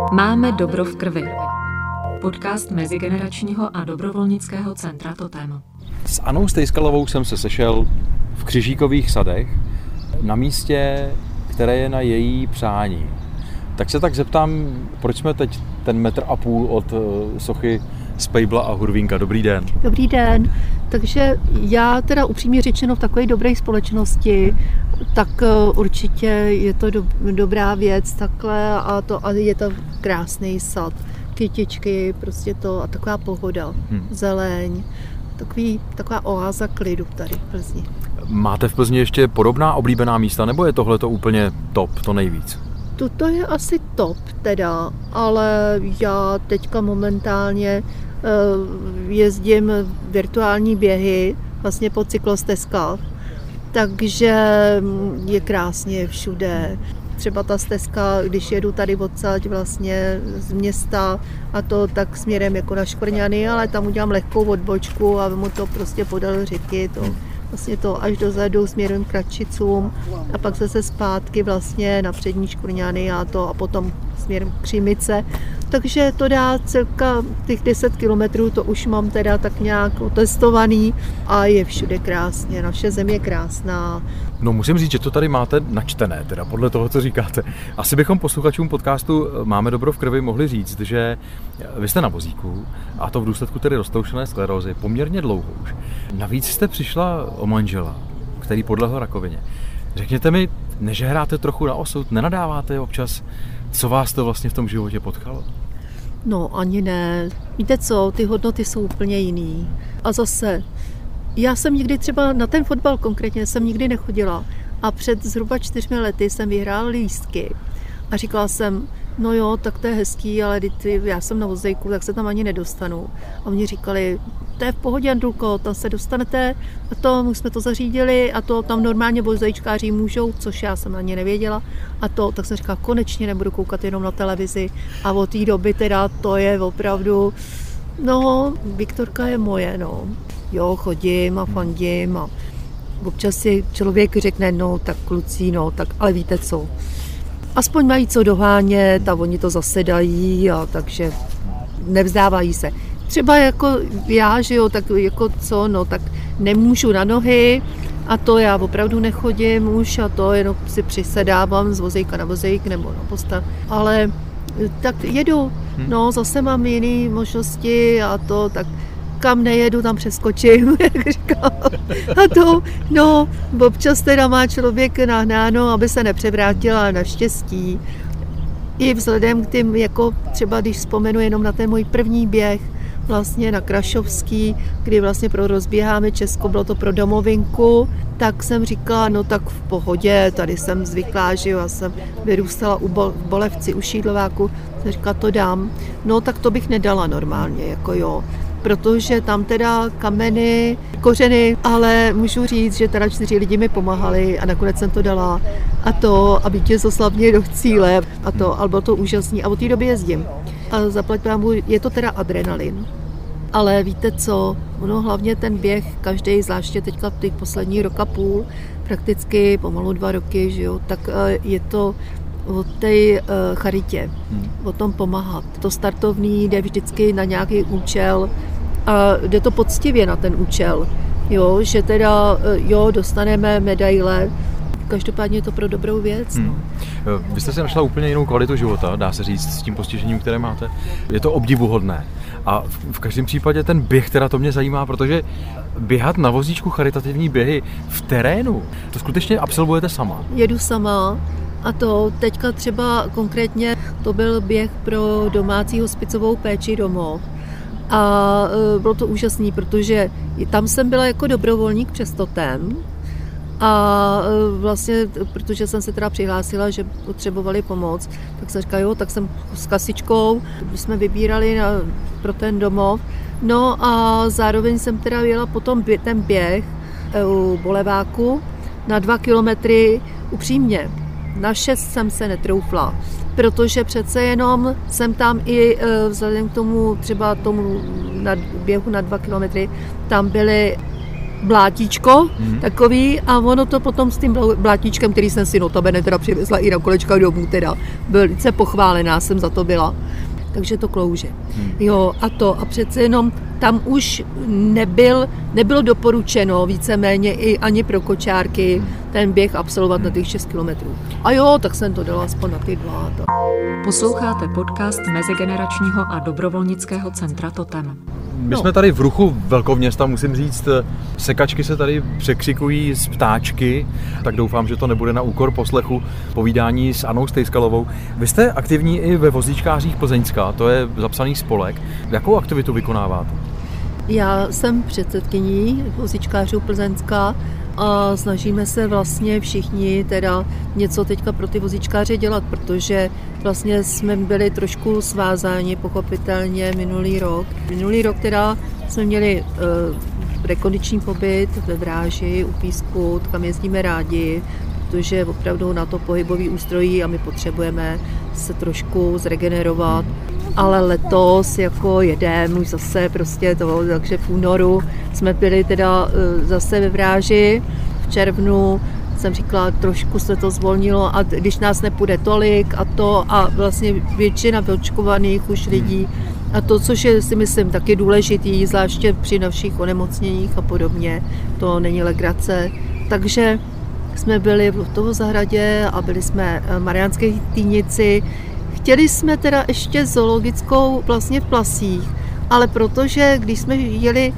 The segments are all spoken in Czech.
Máme dobro v krvi. Podcast mezigeneračního a dobrovolnického centra Totem. S Anou Stejskalovou jsem se sešel v Křižíkových sadech na místě, které je na její přání. Tak se zeptám, proč jsme teď ten 1,5 metru od sochy Spejbla a Hurvínka. Dobrý den. Dobrý den. Takže já teda upřímně řečeno v takové dobré společnosti, tak určitě je to dobrá věc takhle a je to krásný sad. Kytičky, prostě to a taková pohoda, zeleň, taková oáza klidu tady v Plzni. Máte v Plzni ještě podobná oblíbená místa, nebo je tohle to úplně top, to nejvíc? To je asi top teda, ale já teďka momentálně jezdím virtuální běhy vlastně po cyklostezkách, takže je krásně všude. Třeba ta stezka, když jedu tady odsaď vlastně z města a to tak směrem jako na Škorňany, ale tam udělám lehkou odbočku a vemu to prostě podél řeky, vlastně to až dozadu směrem k Radčicům a pak zase zpátky vlastně na přední Škorňany a potom směrem k Křimice. Takže to dá cirka těch 10 kilometrů, to už mám teda tak nějak otestovaný a je všude krásně, naše země je krásná. No musím říct, že to tady máte načtené, teda podle toho, co říkáte. Asi bychom posluchačům podcastu Máme dobro v krvi mohli říct, že vy jste na vozíku a to v důsledku tedy roztroušené sklerózy poměrně dlouho už. Navíc jste přišla o manžela, který podlehl rakovině. Řekněte mi, nežehráte trochu na osud, nenadáváte občas, co vás to vlastně v tom životě potkalo? No ani ne. Víte co, ty hodnoty jsou úplně jiný. A zase, já jsem nikdy třeba na ten fotbal konkrétně jsem nikdy nechodila a před zhruba 4 lety jsem vyhrála lístky a říkala jsem, no jo, tak to je hezký, ale já jsem na vozejku, tak se tam ani nedostanu. A oni říkali, to je v pohodě, Andulko, tam se dostanete a to, my jsme to zařídili a to tam normálně vozejčkáři můžou, což já jsem ani nevěděla a tak jsem říkala, konečně nebudu koukat jenom na televizi a od té doby teda to je opravdu, no, Viktorka je moje, no. Jo, chodím a fandím a občas si člověk řekne, no tak kluci, no tak, ale víte co, aspoň mají co dohánět a oni to zase dají a takže nevzdávají se. Třeba jako já, že jo, tak jako co, no tak nemůžu na nohy a to já opravdu nechodím už a to jenom si přisedávám z vozejka na vozejk nebo na postel, ale tak jedu, no zase mám jiné možnosti a to tak kam nejedu, tam přeskočím, jak říkám. A to, no, občas teda má člověk nahnáno, aby se nepřevrátil, ale naštěstí. I vzhledem k tím, jako třeba když vzpomenu jenom na ten můj první běh, vlastně na Krašovský, kdy vlastně rozběháme Česko, bylo to pro domovinku, tak jsem říkala, no tak v pohodě, tady jsem zvyklá, že jo, já jsem vyrůstala v Bolevci, u Šídlováku, jsem říkala, to dám, no tak to bych nedala normálně, jako jo. Protože tam teda kameny, kořeny, ale můžu říct, že teda 4 lidi mi pomáhali a nakonec jsem to dala a vítězstvo slavně do cíle ale bylo to úžasný a od té doby jezdím. A zaplať pámu, je to teda adrenalin. Ale víte co, ono hlavně ten běh, každý, zvláště teďka v těch posledních rok a půl, prakticky pomalu 2 roky, že jo, tak je to o té charitě, o tom pomáhat. To startovní jde vždycky na nějaký účel a jde to poctivě na ten účel, jo, že teda dostaneme medaile, každopádně je to pro dobrou věc. No. Vy jste si našla úplně jinou kvalitu života, dá se říct, s tím postižením, které máte. Je to obdivuhodné. A v každém případě ten běh, teda to mě zajímá, protože běhat na vozíčku charitativní běhy v terénu, to skutečně absolvujete sama? Jedu sama. A to teďka třeba konkrétně to byl běh pro domácí hospicovou péči domov. A bylo to úžasný, protože tam jsem byla jako dobrovolník přes Totem. A vlastně, protože jsem se teda přihlásila, že potřebovali pomoc, tak jsem říkala, jo, tak jsem s kasičkou, jsme vybírali pro ten domov. No a zároveň jsem teda jela potom ten běh u Boleváku na 2 kilometry upřímně. Na 6 jsem se netroufla, protože přece jenom jsem tam i vzhledem k tomu třeba tomu běhu na 2 kilometry, tam byly blátíčko takový a ono to potom s tím blátíčkem, který jsem si notabene teda přivezla i na kolečka domů, teda velice pochválená jsem za to byla. Takže to klouže. Jo, a přece jenom tam už nebylo doporučeno víceméně i ani pro kočárky ten běh absolvovat na těch 6 kilometrů. A jo, tak jsem to dala aspoň na ty 2. Posloucháte podcast Mezigeneračního a dobrovolnického centra Totem. My jsme tady v ruchu velkoměsta, musím říct, sekačky se tady překřikují z ptáčky, tak doufám, že to nebude na úkor poslechu povídání s Annou Stejskalovou. Vy jste aktivní i ve vozíčkářích Plzeňska, to je zapsaný spolek. Jakou aktivitu vykonáváte? Já jsem předsedkyní vozíčkářů Plzeňska a snažíme se vlastně všichni teda něco teďka pro ty vozíčkáře dělat, protože vlastně jsme byli trošku svázáni pochopitelně minulý rok. Minulý rok teda jsme měli rekondiční pobyt ve Vráži u Písku, kam jezdíme rádi, protože opravdu na to pohybový ústrojí a my potřebujeme se trošku zregenerovat. Ale letos jako jedem už zase prostě to, takže v únoru jsme byli teda zase ve Vráži, v červnu jsem říkala, trošku se to zvolnilo a když nás nepůjde tolik a vlastně většina vyočkovaných už lidí a to, což je si myslím taky důležitý, zvláště při našich onemocněních a podobně, to není legrace, takže jsme byli v toho zahradě a byli jsme v Mariánské Týnici. Chtěli jsme teda ještě zoologickou vlastně v Plasích, ale protože když jsme jeli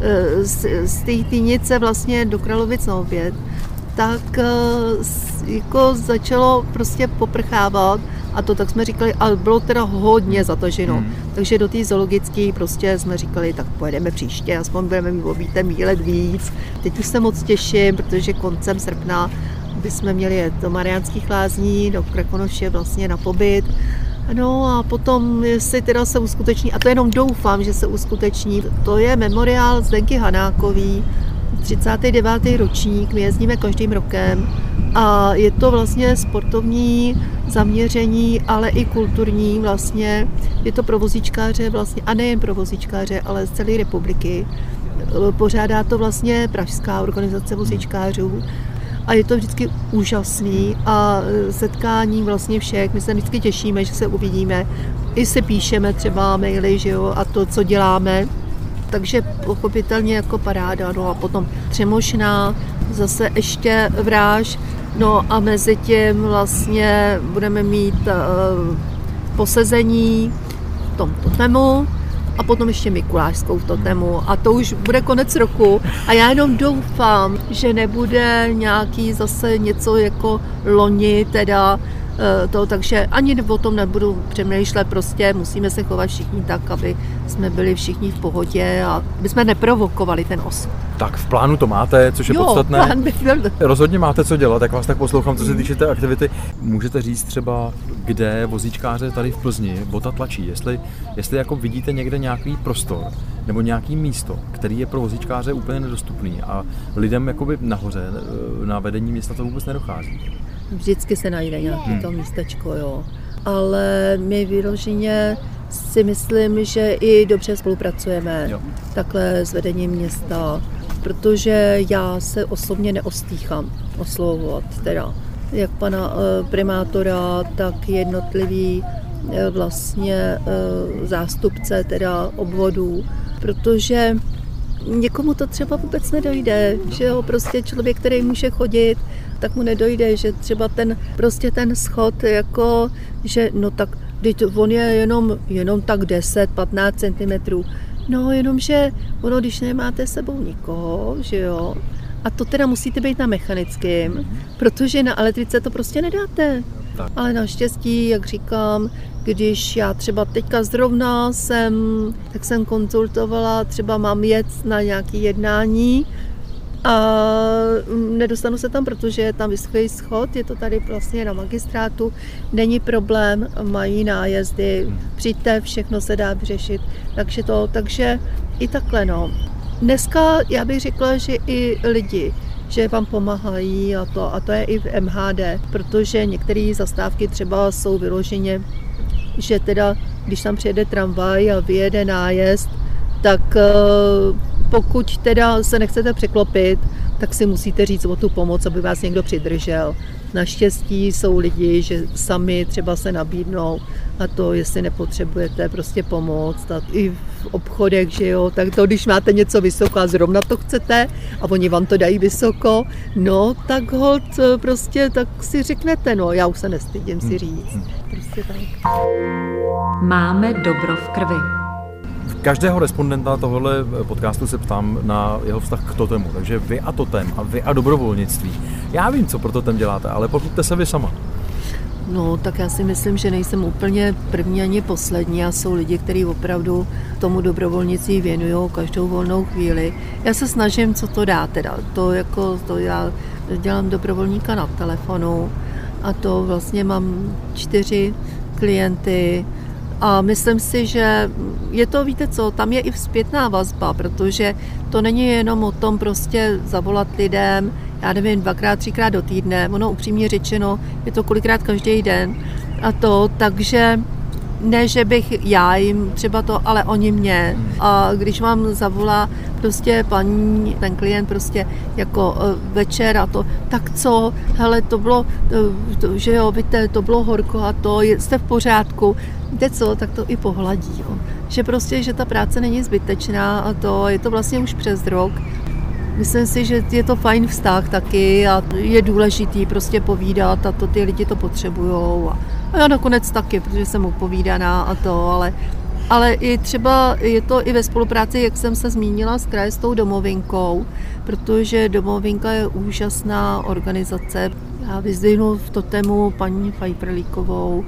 z té Týnice vlastně do Kralovic na oběd, tak jako začalo prostě poprchávat a to tak jsme říkali, ale bylo teda hodně zataženo. Takže do té zoologické prostě jsme říkali, tak pojedeme příště, aspoň budeme mít ten výlet víc. Teď už se moc těším, protože koncem srpna bychom měli jet do Mariánských Lázní, do Krkonoše vlastně na pobyt. No a potom, jestli teda se uskuteční, a to jenom doufám, že se uskuteční, to je memoriál Zdenky Hanákový, 39. ročník, my jezdíme každým rokem a je to vlastně sportovní zaměření, ale i kulturní vlastně. Je to pro vozíčkáře vlastně, a nejen pro vozíčkáře, ale z celé republiky. Pořádá to vlastně pražská organizace vozíčkářů. A je to vždycky úžasný a setkání vlastně všech, my se vždycky těšíme, že se uvidíme, i se píšeme třeba maily, že jo, a to, co děláme, takže pochopitelně jako paráda, no a potom Třemošná, zase ještě Vráž, no a mezi tím vlastně budeme mít posezení v tom Totemu, a potom ještě Mikulášskou v Totemu a to už bude konec roku a já jenom doufám, že nebude nějaký zase něco jako loni teda to, takže ani o tom nebudu přemýšlet, prostě musíme se chovat všichni tak, aby jsme byli všichni v pohodě a aby jsme neprovokovali ten osud. Tak v plánu to máte, což je podstatné. Plán by byl. Rozhodně máte co dělat, jak vás tak poslouchám, co se týče té aktivity. Můžete říct třeba, kde vozíčkáře tady v Plzni bota tlačí, jestli jako vidíte někde nějaký prostor nebo nějaký místo, který je pro vozíčkáře úplně nedostupný a lidem jakoby nahoře, na vedení města to vůbec nedochází. Vždycky se najde nějaké to místečko, jo. Ale my vyloženě si myslím, že i dobře spolupracujeme takhle s vedením města, protože já se osobně neostýchám oslovovat teda jak pana primátora, tak jednotlivý vlastně zástupce teda obvodů, protože někomu to třeba vůbec nedojde, že jo, prostě člověk, který může chodit, tak mu nedojde, že třeba ten schod, jako, že no tak, on je jenom tak 10-15 cm, no jenomže ono, když nemáte sebou nikoho, že jo, a to teda musíte být na mechanickém, protože na elektrice to prostě nedáte. Tak. Ale naštěstí, jak říkám, když já třeba teďka zrovna jsem konzultovala, třeba mám jet na nějaké jednání a nedostanu se tam, takže je tam vyschlý schod, je to tady vlastně na magistrátu, není problém, mají nájezdy, přijďte, všechno se dá vyřešit, takže i takhle, no. Dneska já bych řekla, že i lidi, že vám pomáhají a to je i v MHD, protože některé zastávky třeba jsou vyloženě, že teda, když tam přijede tramvaj a vyjede nájezd, tak pokud teda se nechcete překlopit, tak si musíte říct o tu pomoc, aby vás někdo přidržel. Naštěstí jsou lidi, že sami třeba se nabídnou a to, jestli nepotřebujete prostě pomoc. A i v obchodech, že jo, tak to, když máte něco vysoko a zrovna to chcete a oni vám to dají vysoko, no tak holt prostě tak si řeknete, no já už se nestydím si říct. Prostě tak. Máme dobro v krvi. Každého respondenta tohohle podcastu se ptám na jeho vztah k totemu, takže vy a totem a vy a dobrovolnictví. Já vím, co pro totem děláte, ale pojďte se vy sama. No, tak já si myslím, že nejsem úplně první ani poslední a jsou lidi, kteří opravdu tomu dobrovolnictví věnují každou volnou chvíli. Já se snažím, co to dá teda. To já dělám dobrovolníka na telefonu a to vlastně mám 4 klienty a myslím si, že je to, víte co, tam je i zpětná vazba, protože to není jenom o tom prostě zavolat lidem, já nevím, 2x, 3x do týdne, ono upřímně řečeno, je to kolikrát každý den a to, takže ne, že bych já jim třeba to, ale oni mě. A když vám zavolá prostě paní, ten klient prostě jako večer a to, tak co, hele, to bylo, že jo, víte, to bylo horko a to, jste v pořádku, víte co, tak to i pohladí, jo. Že prostě, že ta práce není zbytečná a to, je to vlastně už přes rok. Myslím si, že je to fajn vztah taky a je důležitý prostě povídat a to ty lidi to potřebujou. A já nakonec taky, protože jsem opovídaná a to, ale i třeba je to i ve spolupráci, jak jsem se zmínila, s krajem s tou domovinkou, protože domovinka je úžasná organizace. Já vyzdvihnu v totemu paní Fajprlíkovou,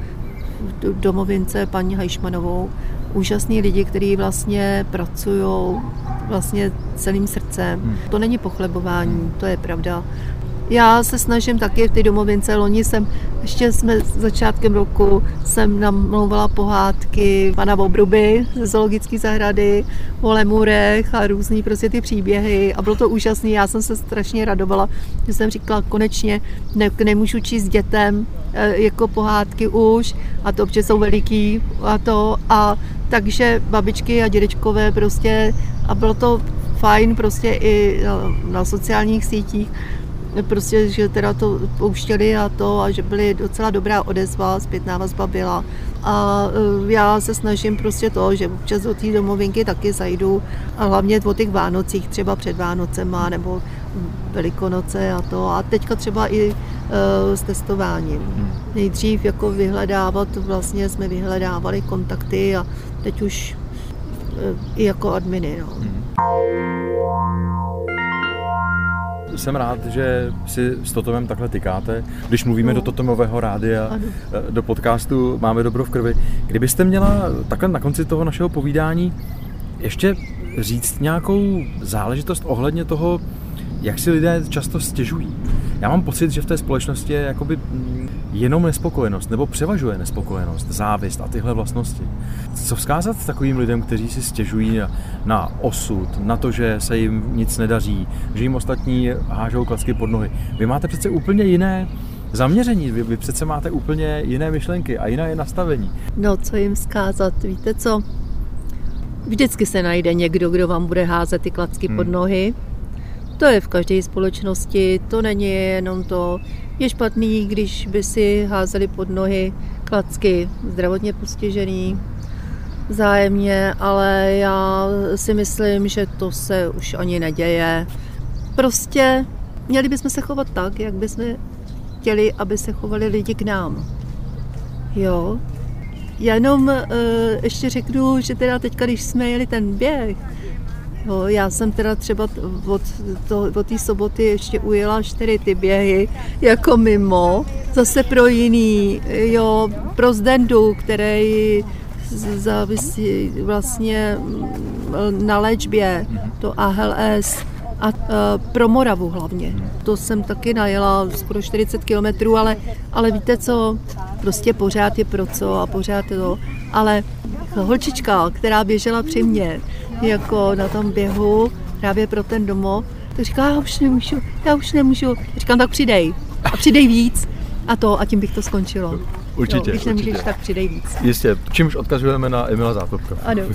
v domovince paní Hajšmanovou, úžasní lidi, kteří vlastně pracují vlastně celým srdcem. To není pochlebování, to je pravda. Já se snažím taky v té domovince, loni ještě jsme začátkem roku, jsem namlouvala pohádky pana Obruby ze zoologické zahrady, o lemurech a různý prostě ty příběhy a bylo to úžasné, já jsem se strašně radovala, že jsem říkala, konečně nemůžu číst dětem jako pohádky už a to občas jsou veliký a takže babičky a dědečkové prostě a bylo to fajn prostě i na sociálních sítích, prostě, že teda to pouštěli a že byly docela dobrá odezva, zpětná vazba byla. A já se snažím prostě to, že občas do té domovinky taky zajdu a hlavně o těch Vánocích, třeba před Vánocema nebo Velikonoce a to. A teďka třeba i s testováním. Nejdřív jako vyhledávat, vlastně jsme vyhledávali kontakty a teď už i jako adminy. No. Jsem rád, že si s Totemem takhle tykáte, když mluvíme do Totemového rádia, do podcastu Máme dobro v krvi. Kdybyste měla takhle na konci toho našeho povídání ještě říct nějakou záležitost ohledně toho, jak si lidé často stěžují. Já mám pocit, že v té společnosti je jakoby jenom nespokojenost, nebo převažuje nespokojenost, závist a tyhle vlastnosti. Co vzkázat takovým lidem, kteří si stěžují na osud, na to, že se jim nic nedaří, že jim ostatní hážou klacky pod nohy. Vy máte přece úplně jiné zaměření, vy přece máte úplně jiné myšlenky a jiné nastavení. No, co jim vzkázat, víte co? Vždycky se najde někdo, kdo vám bude házet ty klacky pod nohy. To je v každé společnosti, to není jenom to. Je špatný, když by si házeli pod nohy klacky zdravotně postižený vzájemně, ale já si myslím, že to se už ani neděje. Prostě měli bychom se chovat tak, jak bychom chtěli, aby se chovali lidi k nám. Jo. Jenom ještě řeknu, že teda teďka, když jsme jeli ten běh, jo, já jsem teda třeba od té soboty ještě ujela 4 ty běhy jako mimo, zase pro jiný, jo, pro Zdendu, který závisí vlastně na léčbě, to ALS a pro Moravu hlavně. To jsem taky najela skoro 40 kilometrů, ale víte co, prostě pořád je pro co a pořád to, ale holčička, která běžela při mně, jako na tom běhu, právě pro ten domov, tak říká, já už nemůžu. Říkám, tak přidej. A přidej víc. A tím bych to skončilo. Určitě. Když nemůžeš, tak přidej víc. Jistě, čímž odkazujeme na Emila Zátopka. Ano.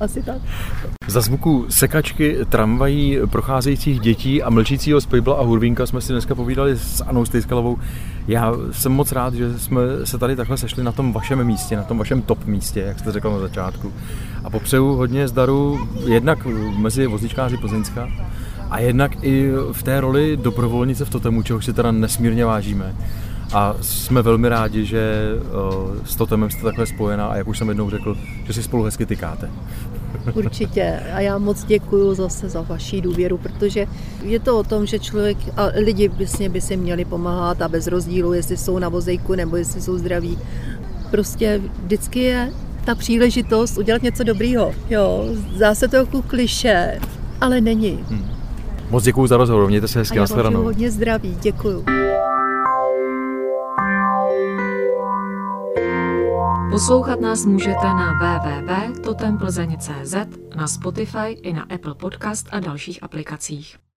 asi tak. Za zvuku sekačky, tramvají, procházejících dětí a mlčícího Spejbla a Hurvínka jsme si dneska povídali s Annou Stejskalovou. Já jsem moc rád, že jsme se tady takhle sešli na tom vašem místě, na tom vašem top místě, jak jste řekl na začátku. A popřeju hodně zdaru jednak mezi vozíčkáři Plzeňska a jednak i v té roli dobrovolnice v Totemu, čeho si teda nesmírně vážíme. A jsme velmi rádi, že s Totemem jste takhle spojená a jak už jsem jednou řekl, že si spolu hezky tykáte. Určitě. A já moc děkuju zase za vaši důvěru, protože je to o tom, že člověk a lidi by si měli pomáhat a bez rozdílu, jestli jsou na vozejku nebo jestli jsou zdraví. Prostě vždycky je ta příležitost udělat něco dobrýho. Jo, zdá se to jako klišé, ale není. Moc děkuju za rozhovor, mějte se hezky, nashledanou. A já vám hodně zdraví, děkuju. Poslouchat nás můžete na www.totemplzeň.cz, na Spotify i na Apple Podcast a dalších aplikacích.